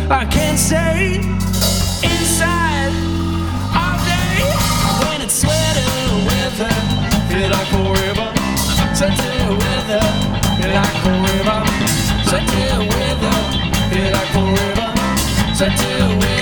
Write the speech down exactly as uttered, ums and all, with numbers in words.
I can't stay inside all day when it's sweater weather. Feel like forever. Sweater weather. Feel like forever. Sweater weather. Feel like forever. Sweater weather.